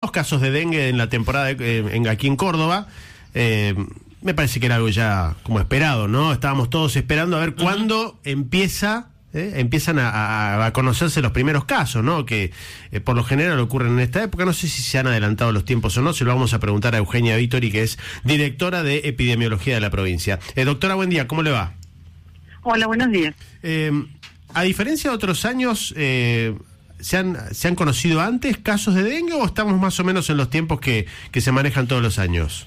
Los casos de dengue en la temporada aquí en Córdoba, me parece que era algo ya como esperado, ¿no? Estábamos todos esperando a ver cuándo empiezan a conocerse los primeros casos, ¿no? Que por lo general ocurren en esta época. No sé si se han adelantado los tiempos o no, se lo vamos a preguntar a Eugenia Vittori, que es directora de epidemiología de la provincia. Doctora, buen día, ¿cómo le va? Hola, buenos días. A diferencia de otros años, ¿se han conocido antes casos de dengue o estamos más o menos en los tiempos que se manejan todos los años?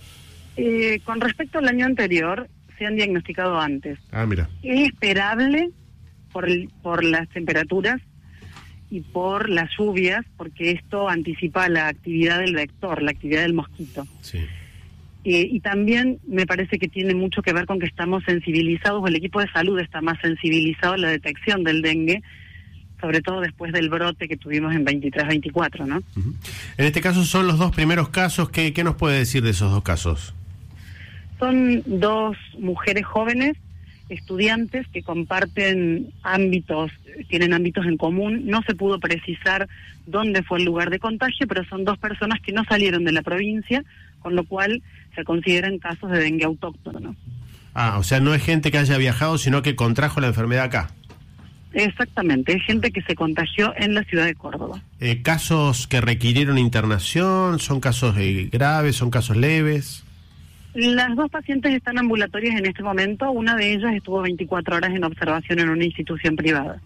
Con respecto al año anterior, se han diagnosticado antes. Ah, mira. Es esperable por las temperaturas y por las lluvias, porque esto anticipa la actividad del vector, la actividad del mosquito. Sí. Y también me parece que tiene mucho que ver con que estamos sensibilizados, o el equipo de salud está más sensibilizado a la detección del dengue, sobre todo después del brote que tuvimos en 23-24, ¿no? Uh-huh. En este caso son los dos primeros casos. ¿Qué nos puede decir de esos dos casos? Son dos mujeres jóvenes, estudiantes, que comparten tienen ámbitos en común. No se pudo precisar dónde fue el lugar de contagio, pero son dos personas que no salieron de la provincia, con lo cual se consideran casos de dengue autóctono, ¿no? Ah, o sea, no es gente que haya viajado, sino que contrajo la enfermedad acá. Exactamente, es gente que se contagió en la ciudad de Córdoba. ¿Casos que requirieron internación? ¿Son casos graves? ¿Son casos leves? Las dos pacientes están ambulatorias en este momento. Una de ellas estuvo 24 horas en observación en una institución privada.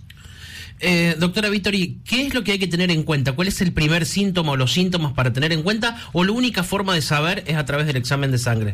Doctora Vittori, ¿qué es lo que hay que tener en cuenta? ¿Cuál es el primer síntoma o los síntomas para tener en cuenta? ¿O la única forma de saber es a través del examen de sangre?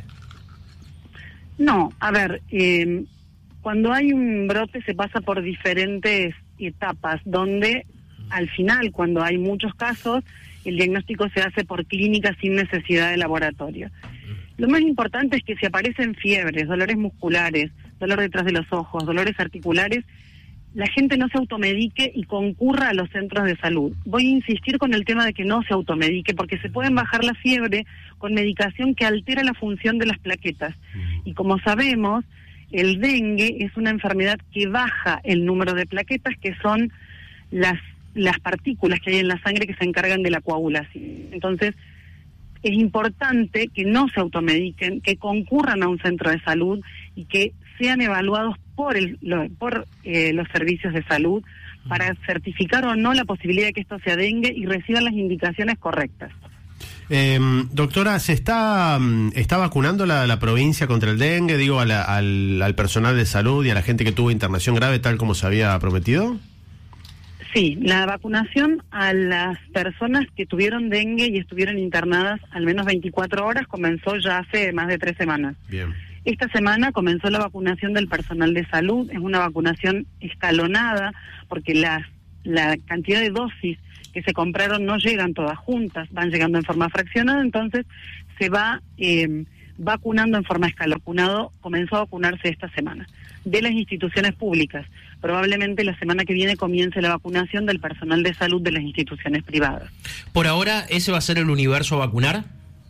No, a ver, cuando hay un brote se pasa por diferentes etapas, donde al final, cuando hay muchos casos, el diagnóstico se hace por clínica sin necesidad de laboratorio. Lo más importante es que si aparecen fiebres, dolores musculares, dolor detrás de los ojos, dolores articulares, la gente no se automedique y concurra a los centros de salud. Voy a insistir con el tema de que no se automedique, porque se pueden bajar la fiebre con medicación que altera la función de las plaquetas. Y como sabemos, el dengue es una enfermedad que baja el número de plaquetas, que son las partículas que hay en la sangre que se encargan de la coagulación. Entonces, es importante que no se automediquen, que concurran a un centro de salud y que sean evaluados por los servicios de salud para certificar o no la posibilidad de que esto sea dengue y reciban las indicaciones correctas. Doctora, ¿se está vacunando la provincia contra el dengue? Digo, al personal de salud y a la gente que tuvo internación grave, tal como se había prometido. Sí, la vacunación a las personas que tuvieron dengue y estuvieron internadas al menos 24 horas comenzó ya hace más de 3 semanas. Bien. Esta semana comenzó la vacunación del personal de salud. Es una vacunación escalonada porque la cantidad de dosis que se compraron no llegan todas juntas, van llegando en forma fraccionada, entonces se va vacunando en forma escalonada. Comenzó a vacunarse esta semana de las instituciones públicas. Probablemente la semana que viene comience la vacunación del personal de salud de las instituciones privadas. ¿Por ahora ese va a ser el universo a vacunar?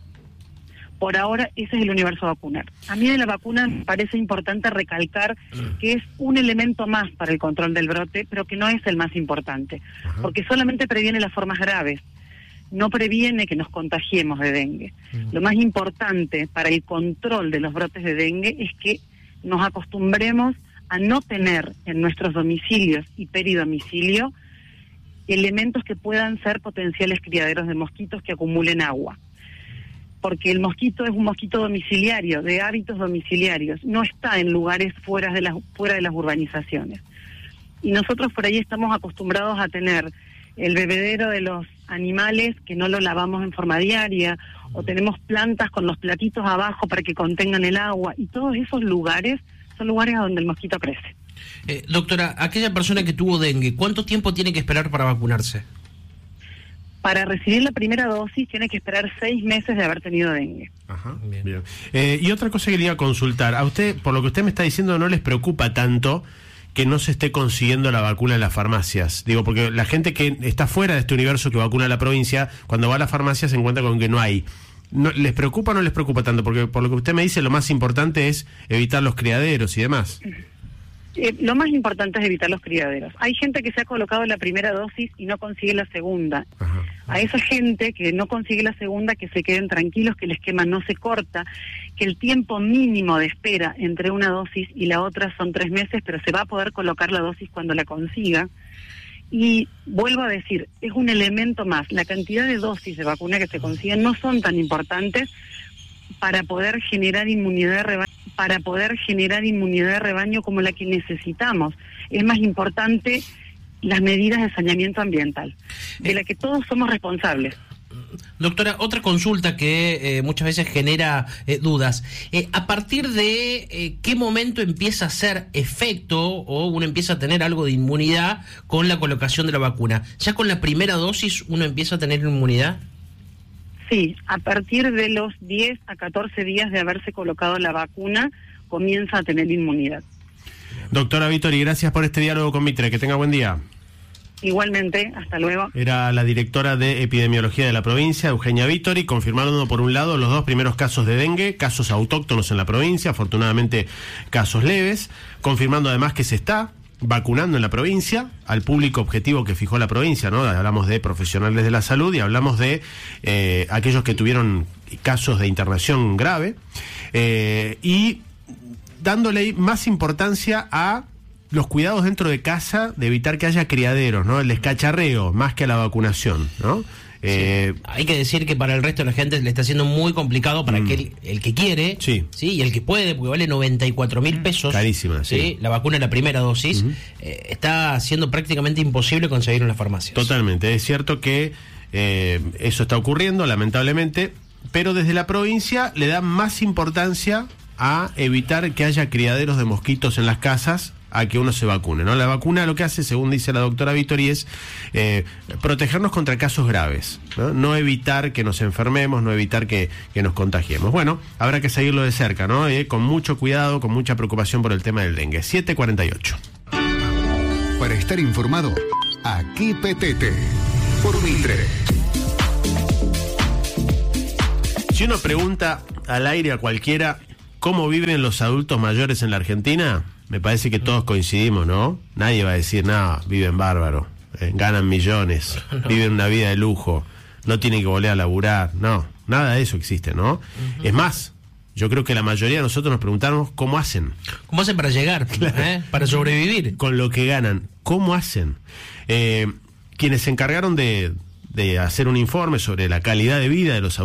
Por ahora ese es el universo a vacunar. A mí de la vacuna me parece importante recalcar que es un elemento más para el control del brote, pero que no es el más importante, porque solamente previene las formas graves, no previene que nos contagiemos de dengue. Lo más importante para el control de los brotes de dengue es que nos acostumbremos a no tener en nuestros domicilios y peridomicilio elementos que puedan ser potenciales criaderos de mosquitos que acumulen agua. Porque el mosquito es un mosquito domiciliario, de hábitos domiciliarios, no está en lugares fuera de las urbanizaciones. Y nosotros por ahí estamos acostumbrados a tener el bebedero de los animales que no lo lavamos en forma diaria, o tenemos plantas con los platitos abajo para que contengan el agua, y todos esos lugares son lugares a donde el mosquito crece. Doctora, aquella persona que tuvo dengue, ¿cuánto tiempo tiene que esperar para vacunarse? Para recibir la primera dosis tiene que esperar 6 meses de haber tenido dengue. Ajá, bien. Y otra cosa que le iba a consultar, a usted, por lo que usted me está diciendo, ¿no les preocupa tanto que no se esté consiguiendo la vacuna en las farmacias? Digo, porque la gente que está fuera de este universo que vacuna a la provincia, cuando va a la farmacia se encuentra con que no hay. No, ¿les preocupa o no les preocupa tanto? Porque por lo que usted me dice, lo más importante es evitar los criaderos y demás. Lo más importante es evitar los criaderos. Hay gente que se ha colocado la primera dosis y no consigue la segunda. Ajá. A esa gente que no consigue la segunda, que se queden tranquilos, que el esquema no se corta, que el tiempo mínimo de espera entre una dosis y la otra son 3 meses, pero se va a poder colocar la dosis cuando la consiga. Y vuelvo a decir, es un elemento más. La cantidad de dosis de vacuna que se consiguen no son tan importantes para poder generar inmunidad de rebaño como la que necesitamos. Es más importante las medidas de saneamiento ambiental, de la que todos somos responsables. Doctora, otra consulta que muchas veces genera dudas. ¿A partir de qué momento empieza a hacer efecto o uno empieza a tener algo de inmunidad con la colocación de la vacuna? ¿Ya con la primera dosis uno empieza a tener inmunidad? Sí, a partir de los 10 a 14 días de haberse colocado la vacuna, comienza a tener inmunidad. Doctora Vittori, gracias por este diálogo con Mitre. Que tenga buen día. Igualmente, hasta luego. Era la directora de epidemiología de la provincia, Eugenia Vittori, confirmando por un lado los 2 primeros casos de dengue, casos autóctonos en la provincia, afortunadamente casos leves, confirmando además que se está vacunando en la provincia al público objetivo que fijó la provincia, ¿no? Hablamos de profesionales de la salud y hablamos de aquellos que tuvieron casos de internación grave, y dándole más importancia a los cuidados dentro de casa, de evitar que haya criaderos, ¿no? El descacharreo, más que a la vacunación, ¿no? Sí. Hay que decir que para el resto de la gente le está siendo muy complicado para que el que quiere, sí, y el que puede, porque vale 94.000 pesos. Carísima, sí. La vacuna, la primera dosis, está siendo prácticamente imposible conseguir en las farmacias. Totalmente, es cierto que eso está ocurriendo, lamentablemente, pero desde la provincia le dan más importancia a evitar que haya criaderos de mosquitos en las casas, a que uno se vacune, ¿no? La vacuna lo que hace, según dice la doctora Vittori, es protegernos contra casos graves, ¿no? No evitar que nos enfermemos, no evitar que nos contagiemos. Bueno, habrá que seguirlo de cerca, ¿no? Con mucho cuidado, con mucha preocupación por el tema del dengue. 7:48. Para estar informado, aquí PTT, por Mitre. Si uno pregunta al aire a cualquiera cómo viven los adultos mayores en la Argentina, me parece que todos coincidimos, ¿no? Nadie va a decir, nada, viven bárbaro, ganan millones, viven una vida de lujo, no tienen que volver a laburar, no, nada de eso existe, ¿no? Es más, yo creo que la mayoría de nosotros nos preguntamos cómo hacen. ¿Cómo hacen para llegar? Claro. Para sobrevivir. Con lo que ganan, ¿cómo hacen? Quienes se encargaron de hacer un informe sobre la calidad de vida de los adultos